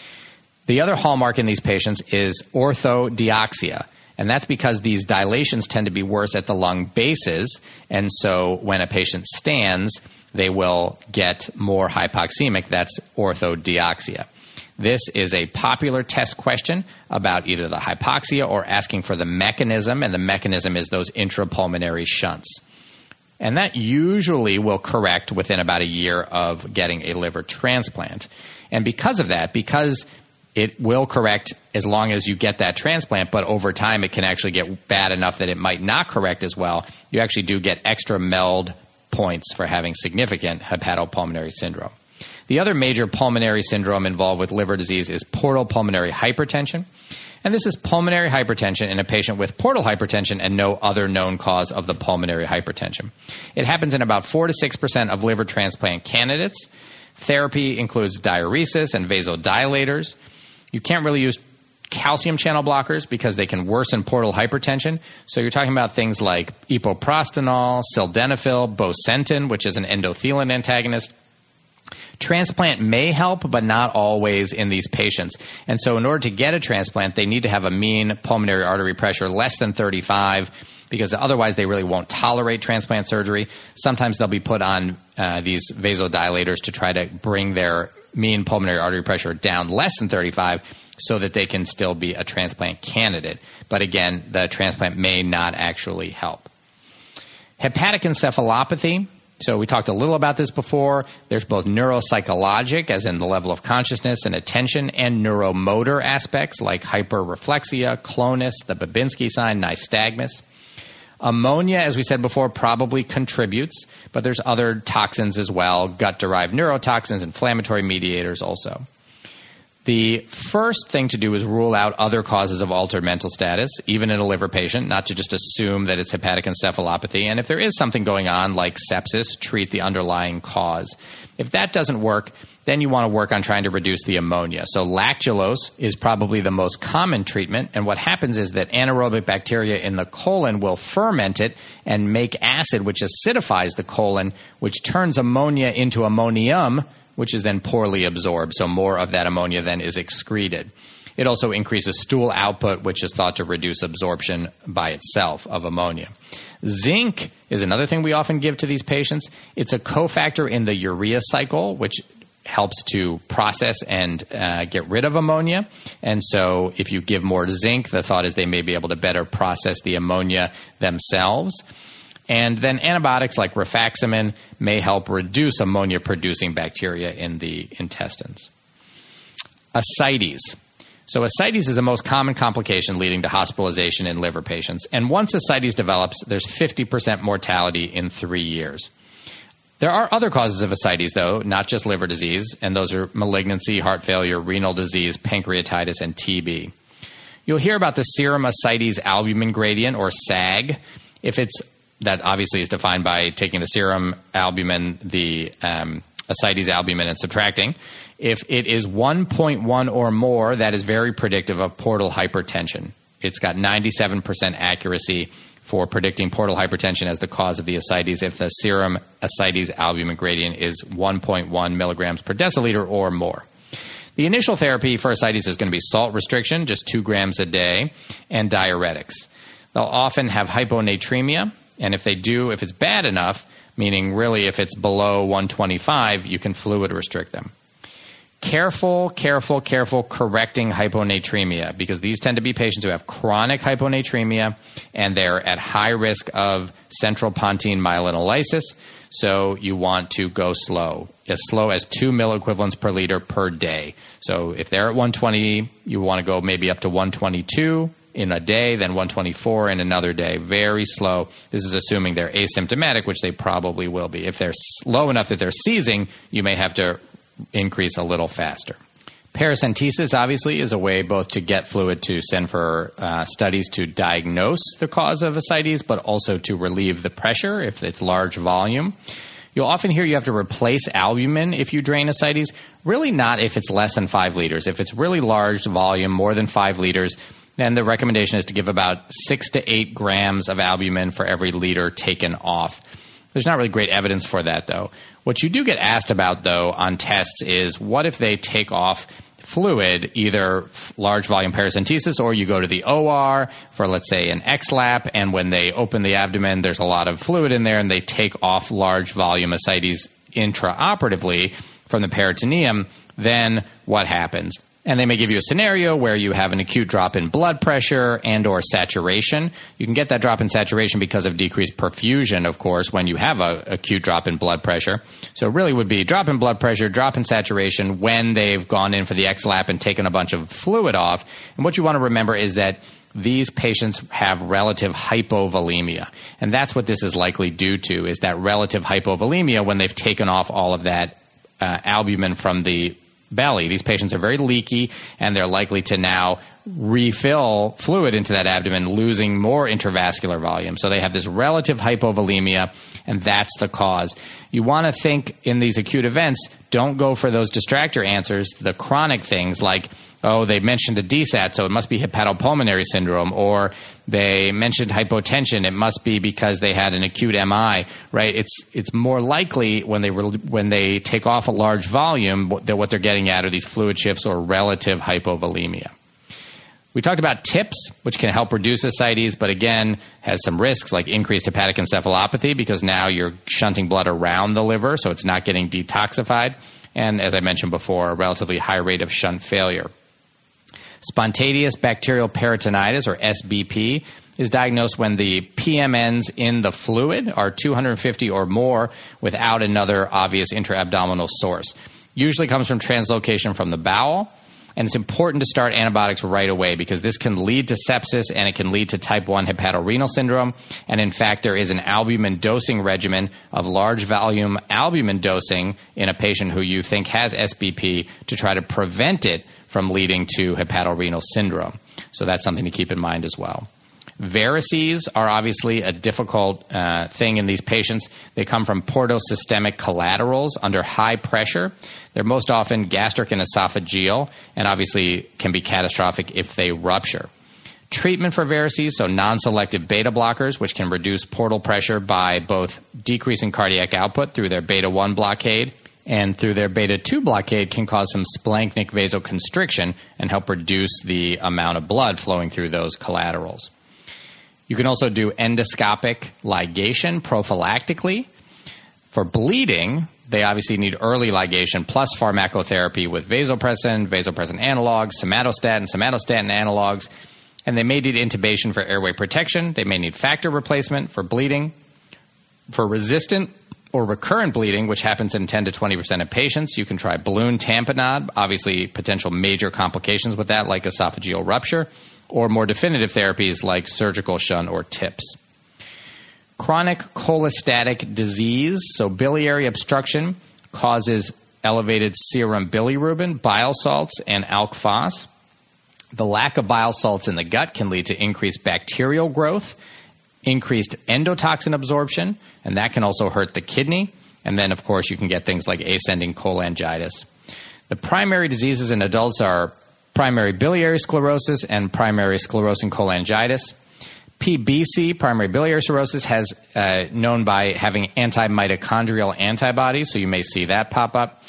The other hallmark in these patients is orthodeoxia, and that's because these dilations tend to be worse at the lung bases, and so when a patient stands, they will get more hypoxemic. That's orthodeoxia. This is a popular test question about either the hypoxia or asking for the mechanism, and the mechanism is those intrapulmonary shunts. And that usually will correct within about a year of getting a liver transplant. And because of that, because it will correct as long as you get that transplant, but over time it can actually get bad enough that it might not correct as well, you actually do get extra MELD points for having significant hepatopulmonary syndrome. The other major pulmonary syndrome involved with liver disease is portal pulmonary hypertension. And this is pulmonary hypertension in a patient with portal hypertension and no other known cause of the pulmonary hypertension. It happens in about four to six percent of liver transplant candidates. Therapy includes diuresis and vasodilators. You can't really use calcium channel blockers because they can worsen portal hypertension. So you're talking about things like epoprostenol, sildenafil, bosentan, which is an endothelin antagonist. Transplant may help, but not always in these patients. And so in order to get a transplant, they need to have a mean pulmonary artery pressure less than thirty-five, because otherwise they really won't tolerate transplant surgery. Sometimes they'll be put on uh, these vasodilators to try to bring their mean pulmonary artery pressure down less than thirty-five so that they can still be a transplant candidate. But again, the transplant may not actually help. Hepatic encephalopathy. So we talked a little about this before. There's both neuropsychologic, as in the level of consciousness and attention, and neuromotor aspects like hyperreflexia, clonus, the Babinski sign, nystagmus. Ammonia, as we said before, probably contributes, but there's other toxins as well, gut-derived neurotoxins, inflammatory mediators also. The first thing to do is rule out other causes of altered mental status, even in a liver patient, not to just assume that it's hepatic encephalopathy. And if there is something going on like sepsis, treat the underlying cause. If that doesn't work, then you want to work on trying to reduce the ammonia. So lactulose is probably the most common treatment. And what happens is that anaerobic bacteria in the colon will ferment it and make acid, which acidifies the colon, which turns ammonia into ammonium, which is then poorly absorbed. So more of that ammonia then is excreted. It also increases stool output, which is thought to reduce absorption by itself of ammonia. Zinc is another thing we often give to these patients. It's a cofactor in the urea cycle, which helps to process and uh, get rid of ammonia. And so if you give more zinc, the thought is they may be able to better process the ammonia themselves. And then antibiotics like rifaximin may help reduce ammonia-producing bacteria in the intestines. Ascites. So ascites is the most common complication leading to hospitalization in liver patients. And once ascites develops, there's fifty percent mortality in three years. There are other causes of ascites, though, not just liver disease, and those are malignancy, heart failure, renal disease, pancreatitis, and T B. You'll hear about the serum ascites albumin gradient, or S A G. If it's That obviously is defined by taking the serum albumin, the um, ascites albumin, and subtracting. If it is one point one or more, that is very predictive of portal hypertension. It's got ninety-seven percent accuracy for predicting portal hypertension as the cause of the ascites if the serum ascites albumin gradient is one point one milligrams per deciliter or more. The initial therapy for ascites is going to be salt restriction, just two grams a day, and diuretics. They'll often have hyponatremia. And if they do, if it's bad enough, meaning really if it's below one twenty-five, you can fluid restrict them. Careful, careful, careful correcting hyponatremia, because these tend to be patients who have chronic hyponatremia and they're at high risk of central pontine myelinolysis. So you want to go slow, as slow as two milliequivalents per liter per day. So if they're at one twenty, you want to go maybe up to one twenty-two in a day, then one twenty-four in another day. Very slow. This is assuming they're asymptomatic, which they probably will be. If they're slow enough that they're seizing, you may have to increase a little faster. Paracentesis, obviously, is a way both to get fluid to send for uh, studies to diagnose the cause of ascites, but also to relieve the pressure if it's large volume. You'll often hear you have to replace albumin if you drain ascites. Really not if it's less than five liters. If it's really large volume, more than five liters, then the recommendation is to give about six to eight grams of albumin for every liter taken off. There's not really great evidence for that, though. What you do get asked about, though, on tests is what if they take off fluid, either large volume paracentesis, or you go to the O R for, let's say, an X LAP, and when they open the abdomen, there's a lot of fluid in there, and they take off large volume ascites intraoperatively from the peritoneum, then what happens? And they may give you a scenario where you have an acute drop in blood pressure and or saturation. You can get that drop in saturation because of decreased perfusion, of course, when you have a acute drop in blood pressure. So it really would be drop in blood pressure, drop in saturation when they've gone in for the X LAP and taken a bunch of fluid off. And what you want to remember is that these patients have relative hypovolemia. And that's what this is likely due to, is that relative hypovolemia when they've taken off all of that uh, albumin from the belly. These patients are very leaky, and they're likely to now refill fluid into that abdomen, losing more intravascular volume. So they have this relative hypovolemia, and that's the cause. You want to think in these acute events, don't go for those distractor answers, the chronic things like, oh, they mentioned a D SAT, so it must be hepatopulmonary syndrome, or they mentioned hypotension, it must be because they had an acute M I, right? It's it's more likely when they re- when they take off a large volume that what they're getting at are these fluid shifts or relative hypovolemia. We talked about TIPS, which can help reduce ascites, but again, has some risks like increased hepatic encephalopathy because now you're shunting blood around the liver, so it's not getting detoxified. And as I mentioned before, a relatively high rate of shunt failure. Spontaneous bacterial peritonitis, or S B P, is diagnosed when the P M Ns in the fluid are two hundred fifty or more without another obvious intra-abdominal source. Usually comes from translocation from the bowel, and it's important to start antibiotics right away because this can lead to sepsis and it can lead to type one hepatorenal syndrome. And in fact, there is an albumin dosing regimen of large volume albumin dosing in a patient who you think has S B P to try to prevent it from leading to hepatorenal syndrome. So that's something to keep in mind as well. Varices are obviously a difficult uh, thing in these patients. They come from portosystemic collaterals under high pressure. They're most often gastric and esophageal, and obviously can be catastrophic if they rupture. Treatment for varices, so non-selective beta blockers, which can reduce portal pressure by both decreasing cardiac output through their beta one blockade and through their beta two blockade, can cause some splanchnic vasoconstriction and help reduce the amount of blood flowing through those collaterals. You can also do endoscopic ligation prophylactically. For bleeding, they obviously need early ligation plus pharmacotherapy with vasopressin, vasopressin analogs, somatostatin, somatostatin analogs, and they may need intubation for airway protection. They may need factor replacement for bleeding. For resistant or recurrent bleeding, which happens in ten to twenty percent of patients, you can try balloon tamponade, obviously potential major complications with that like esophageal rupture, or more definitive therapies like surgical shunt or TIPS. Chronic cholestatic disease, so biliary obstruction, causes elevated serum bilirubin, bile salts, and alk phos. The lack of bile salts in the gut can lead to increased bacterial growth, increased endotoxin absorption, and that can also hurt the kidney. And then, of course, you can get things like ascending cholangitis. The primary diseases in adults are primary biliary sclerosis and primary sclerosing cholangitis. P B C, primary biliary cirrhosis, has uh, known by having anti-mitochondrial antibodies, so you may see that pop up.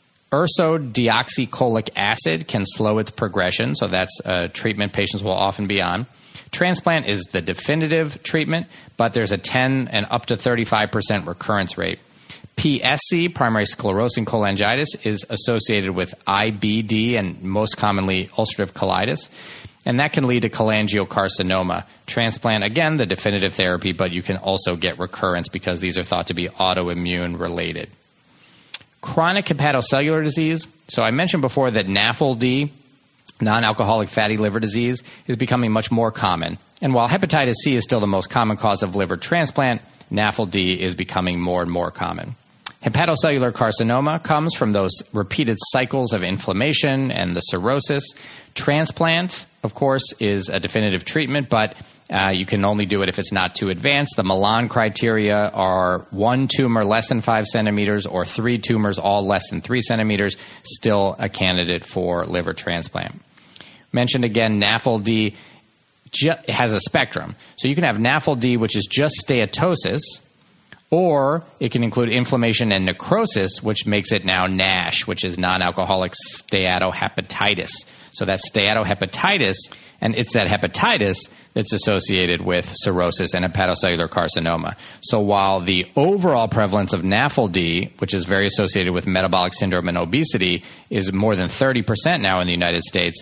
Ursodeoxycholic acid can slow its progression, so that's a treatment patients will often be on. Transplant is the definitive treatment, but there's a ten and up to thirty-five percent recurrence rate. P S C, primary sclerosing cholangitis, is associated with I B D and most commonly ulcerative colitis, and that can lead to cholangiocarcinoma. Transplant, again, the definitive therapy, but you can also get recurrence because these are thought to be autoimmune related. Chronic hepatocellular disease. So I mentioned before that N A F L D, non-alcoholic fatty liver disease, is becoming much more common. And while hepatitis C is still the most common cause of liver transplant, N A F L D is becoming more and more common. Hepatocellular carcinoma comes from those repeated cycles of inflammation and the cirrhosis. Transplant, of course, is a definitive treatment, but uh, you can only do it if it's not too advanced. The Milan criteria are one tumor less than five centimeters or three tumors all less than three centimeters, still a candidate for liver transplant. Mentioned again, N A F L D ju- has a spectrum. So you can have N A F L D, which is just steatosis, Or it can include inflammation and necrosis, which makes it now NASH, which is non-alcoholic steatohepatitis. So that's steatohepatitis, and it's that hepatitis that's associated with cirrhosis and hepatocellular carcinoma. So while the overall prevalence of N A F L D, which is very associated with metabolic syndrome and obesity, is more than thirty percent now in the United States,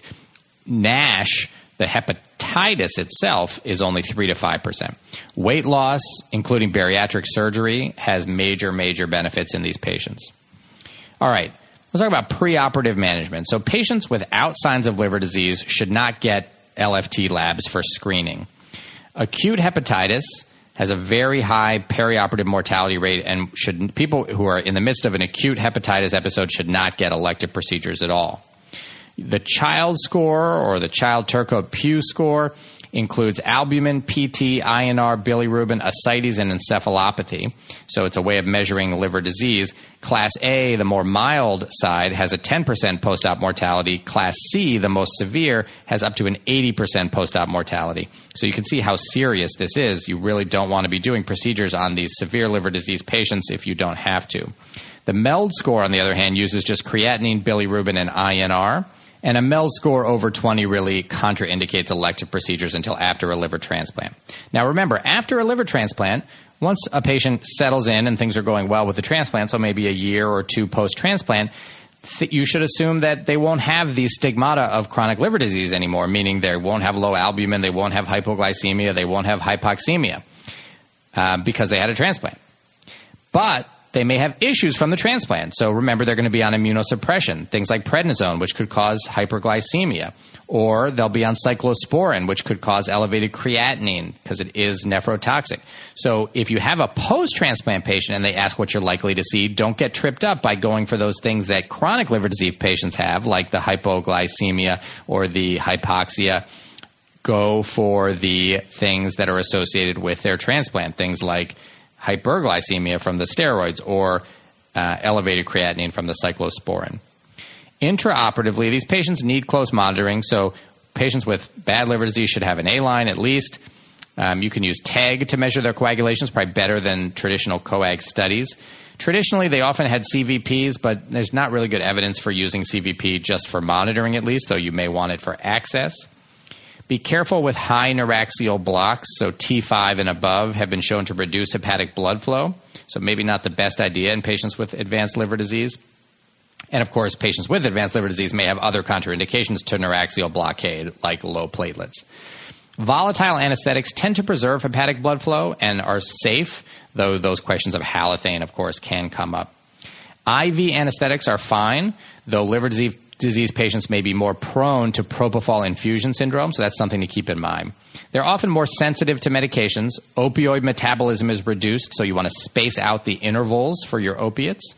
NASH, the hepatitis itself, is only three to five percent. Weight loss, including bariatric surgery, has major, major benefits in these patients. All right, let's talk about preoperative management. So patients without signs of liver disease should not get L F T labs for screening. Acute hepatitis has a very high perioperative mortality rate, and should people who are in the midst of an acute hepatitis episode should not get elective procedures at all. The child score, or the child Turco-Pugh score, includes albumin, P T, I N R, bilirubin, ascites, and encephalopathy. So it's a way of measuring liver disease. Class A, the more mild side, has a ten percent post-op mortality. Class C, the most severe, has up to an eighty percent post-op mortality. So you can see how serious this is. You really don't want to be doing procedures on these severe liver disease patients if you don't have to. The MELD score, on the other hand, uses just creatinine, bilirubin, and I N R. And a MELD score over twenty really contraindicates elective procedures until after a liver transplant. Now remember, after a liver transplant, once a patient settles in and things are going well with the transplant, so maybe a year or two post-transplant, th- you should assume that they won't have the stigmata of chronic liver disease anymore, meaning they won't have low albumin, they won't have hypoglycemia, they won't have hypoxemia uh, because they had a transplant. But they may have issues from the transplant. So remember, they're going to be on immunosuppression, things like prednisone, which could cause hyperglycemia. Or they'll be on cyclosporin, which could cause elevated creatinine because it is nephrotoxic. So if you have a post-transplant patient and they ask what you're likely to see, don't get tripped up by going for those things that chronic liver disease patients have, like the hypoglycemia or the hypoxia. Go for the things that are associated with their transplant, things like hyperglycemia from the steroids or uh, elevated creatinine from the cyclosporin. Intraoperatively, these patients need close monitoring, so patients with bad liver disease should have an A-line at least. Um, you can use TEG to measure their coagulation. It's probably better than traditional coag studies. Traditionally, they often had C V Ps, but there's not really good evidence for using C V P just for monitoring at least, though you may want it for access. Be careful with high neuraxial blocks, so T five and above have been shown to reduce hepatic blood flow, so maybe not the best idea in patients with advanced liver disease. And of course, patients with advanced liver disease may have other contraindications to neuraxial blockade, like low platelets. Volatile anesthetics tend to preserve hepatic blood flow and are safe, though those questions of halothane, of course, can come up. I V anesthetics are fine, though liver disease disease patients may be more prone to propofol infusion syndrome, so that's something to keep in mind. They're often more sensitive to medications. Opioid metabolism is reduced, so you want to space out the intervals for your opiates.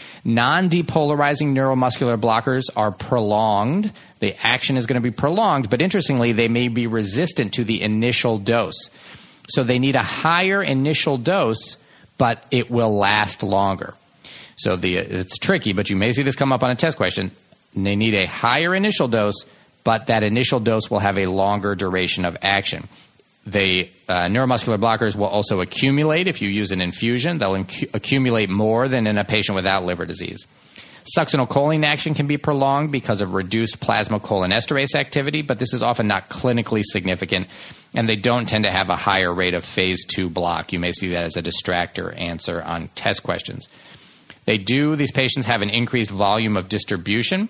Non-depolarizing neuromuscular blockers are prolonged. The action is going to be prolonged, but interestingly, they may be resistant to the initial dose. So they need a higher initial dose, but it will last longer. So the it's tricky, but you may see this come up on a test question. They need a higher initial dose, but that initial dose will have a longer duration of action. The uh, neuromuscular blockers will also accumulate if you use an infusion. They'll inc- accumulate more than in a patient without liver disease. Succinylcholine action can be prolonged because of reduced plasma cholinesterase activity, but this is often not clinically significant, and they don't tend to have a higher rate of phase two block. You may see that as a distractor answer on test questions. They do, these patients have an increased volume of distribution.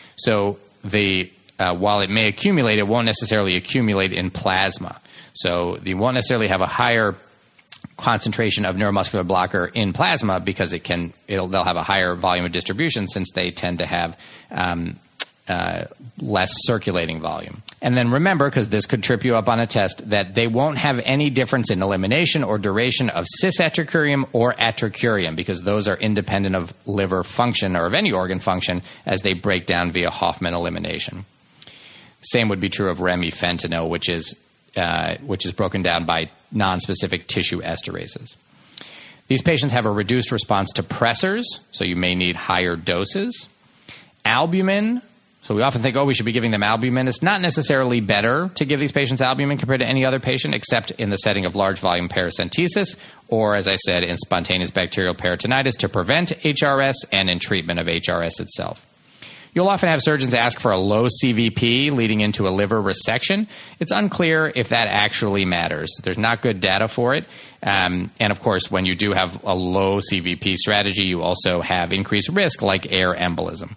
So the uh, while it may accumulate, it won't necessarily accumulate in plasma. So you won't necessarily have a higher concentration of neuromuscular blocker in plasma because it can it'll they'll have a higher volume of distribution since they tend to have um, uh, less circulating volume. And then remember, because this could trip you up on a test, that they won't have any difference in elimination or duration of cis-atracurium or atracurium because those are independent of liver function or of any organ function as they break down via Hoffman elimination. Same would be true of remifentanil, which is uh, which is broken down by nonspecific tissue esterases. These patients have a reduced response to pressors, so you may need higher doses. Albumin So we often think, oh, we should be giving them albumin. It's not necessarily better to give these patients albumin compared to any other patient, except in the setting of large volume paracentesis, or, as I said, in spontaneous bacterial peritonitis to prevent H R S and in treatment of H R S itself. You'll often have surgeons ask for a low C V P leading into a liver resection. It's unclear if that actually matters. There's not good data for it. Um, and, of course, when you do have a low C V P strategy, you also have increased risk like air embolism.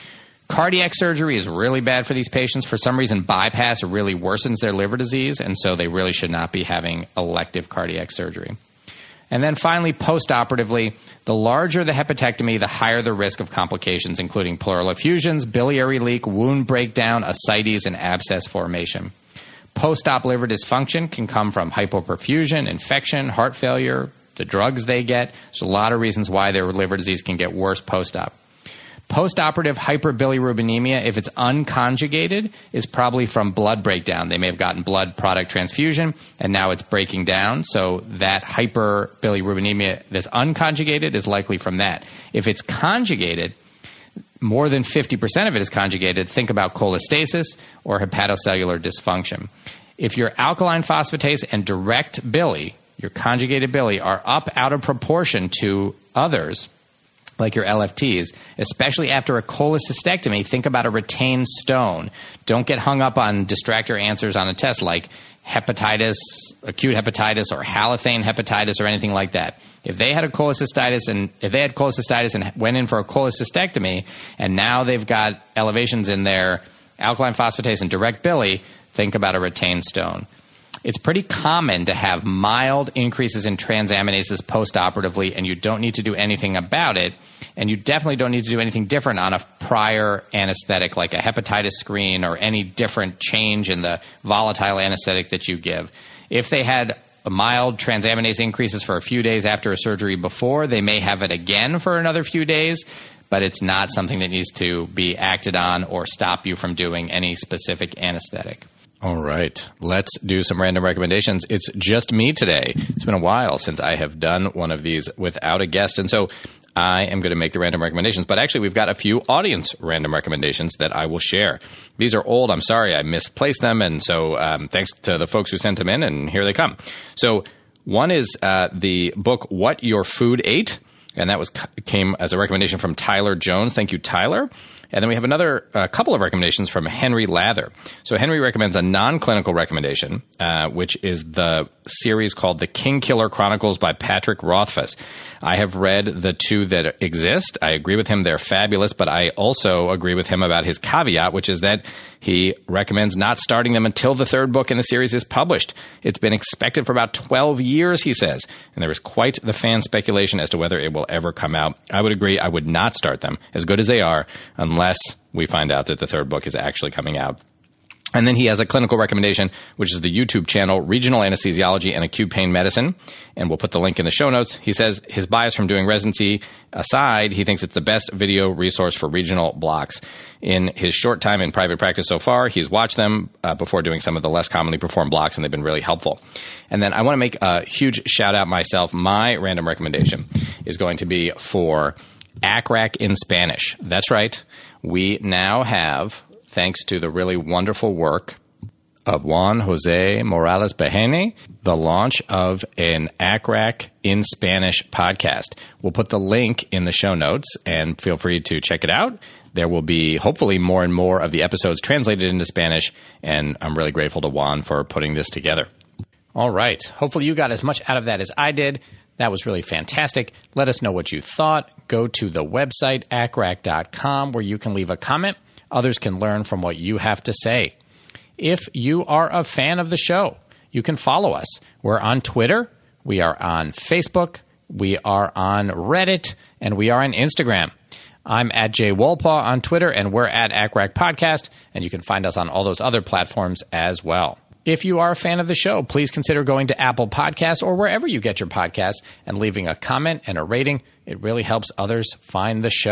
Cardiac surgery is really bad for these patients. For some reason, bypass really worsens their liver disease, and so they really should not be having elective cardiac surgery. And then finally, postoperatively, the larger the hepatectomy, the higher the risk of complications, including pleural effusions, biliary leak, wound breakdown, ascites, and abscess formation. Post-op liver dysfunction can come from hypoperfusion, infection, heart failure, the drugs they get. There's a lot of reasons why their liver disease can get worse post-op. Postoperative hyperbilirubinemia, if it's unconjugated, is probably from blood breakdown. They may have gotten blood product transfusion, and now it's breaking down. So that hyperbilirubinemia that's unconjugated is likely from that. If it's conjugated, more than fifty percent of it is conjugated. Think about cholestasis or hepatocellular dysfunction. If your alkaline phosphatase and direct bili, your conjugated bili, are up out of proportion to others, like your L F Ts, especially after a cholecystectomy, think about a retained stone. Don't get hung up on distractor answers on a test like hepatitis, acute hepatitis, or halothane hepatitis, or anything like that. If they had a cholecystitis and if they had cholecystitis and went in for a cholecystectomy, and now they've got elevations in their alkaline phosphatase and direct bili, think about a retained stone. It's pretty common to have mild increases in transaminases postoperatively, and you don't need to do anything about it. And you definitely don't need to do anything different on a prior anesthetic like a hepatitis screen or any different change in the volatile anesthetic that you give. If they had a mild transaminase increases for a few days after a surgery before, they may have it again for another few days, but it's not something that needs to be acted on or stop you from doing any specific anesthetic. All right, let's do some random recommendations. It's just me today. It's been a while since I have done one of these without a guest, and so I am going to make the random recommendations. But actually, we've got a few audience random recommendations that I will share. These are old. I'm sorry I misplaced them, and so um, thanks to the folks who sent them in, and here they come. So one is uh, the book What Your Food Ate, and that was came as a recommendation from Tyler Jones. Thank you, Tyler. And then we have another uh, couple of recommendations from Henry Lather. So Henry recommends a non-clinical recommendation, uh, which is the series called The King Killer Chronicles by Patrick Rothfuss. I have read the two that exist. I agree with him. They're fabulous, but I also agree with him about his caveat, which is that he recommends not starting them until the third book in the series is published. It's been expected for about twelve years, he says, and there is quite the fan speculation as to whether it will ever come out. I would agree. I would not start them, as good as they are, unless we find out that the third book is actually coming out. And then he has a clinical recommendation, which is the YouTube channel Regional Anesthesiology and Acute Pain Medicine, and we'll put the link in the show notes. He says his bias from doing residency aside, he thinks it's the best video resource for regional blocks. In his short time in private practice so far, he's watched them uh, before doing some of the less commonly performed blocks, and they've been really helpful. And then I want to make a huge shout out myself. My random recommendation is going to be for A C R A C in Spanish. That's right. We now have, thanks to the really wonderful work of Juan Jose Morales Behene, the launch of an A C R A C in Spanish podcast. We'll put the link in the show notes, and feel free to check it out. There will be hopefully more and more of the episodes translated into Spanish, and I'm really grateful to Juan for putting this together. All right. Hopefully you got as much out of that as I did. That was really fantastic. Let us know what you thought. Go to the website, A C R A C dot com, where you can leave a comment. Others can learn from what you have to say. If you are a fan of the show, you can follow us. We're on Twitter. We are on Facebook. We are on Reddit. And we are on Instagram. I'm at Jay Wolpaw on Twitter, and we're at A C R A C Podcast. And you can find us on all those other platforms as well. If you are a fan of the show, please consider going to Apple Podcasts or wherever you get your podcasts and leaving a comment and a rating. It really helps others find the show.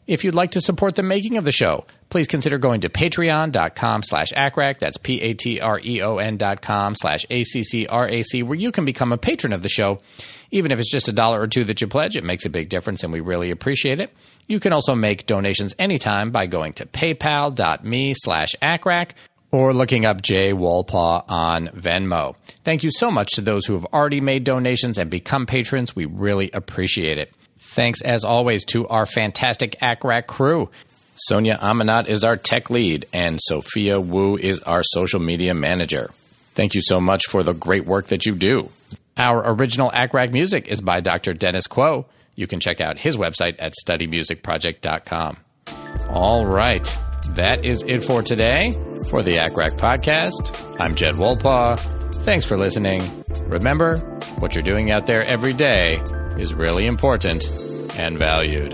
If you'd like to support the making of the show, please consider going to patreon.com slash ACCRAC. That's P-A-T-R-E-O-N dot com slash A-C-C-R-A-C, where you can become a patron of the show. Even if it's just a dollar or two that you pledge, it makes a big difference, and we really appreciate it. You can also make donations anytime by going to paypal.me slash ACCRAC or looking up Jay Wolpaw on Venmo. Thank you so much to those who have already made donations and become patrons. We really appreciate it. Thanks, as always, to our fantastic ACCRAC crew. Sonia Amanat is our tech lead, and Sophia Wu is our social media manager. Thank you so much for the great work that you do. Our original ACCRAC music is by Doctor Dennis Quo. You can check out his website at study music project dot com. All right, that is it for today. For the ACCRAC podcast, I'm Jed Wolpaw. Thanks for listening. Remember, what you're doing out there every day is really important and valued.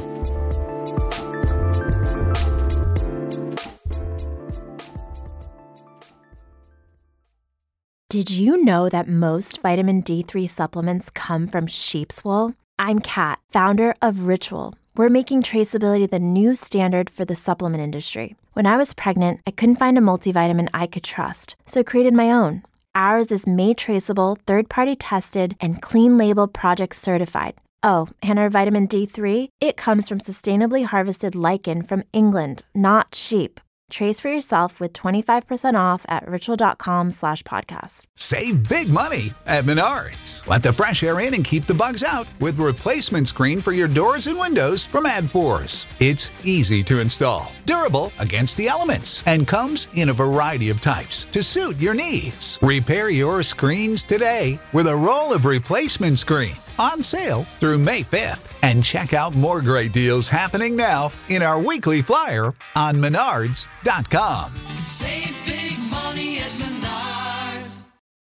Did you know that most vitamin D three supplements come from sheep's wool? I'm Kat, founder of Ritual. We're making traceability the new standard for the supplement industry. When I was pregnant, I couldn't find a multivitamin I could trust, so I created my own. Ours is made traceable, third-party tested, and clean label project certified. Oh, and our vitamin D three? It comes from sustainably harvested lichen from England, not sheep. Trace for yourself with twenty-five percent off at ritual.com slash podcast. Save big money at Menards. Let the fresh air in and keep the bugs out with replacement screen for your doors and windows from AdForce. It's easy to install, durable against the elements, and comes in a variety of types to suit your needs. Repair your screens today with a roll of replacement screen. On sale through May fifth. And check out more great deals happening now in our weekly flyer on menards dot com. Save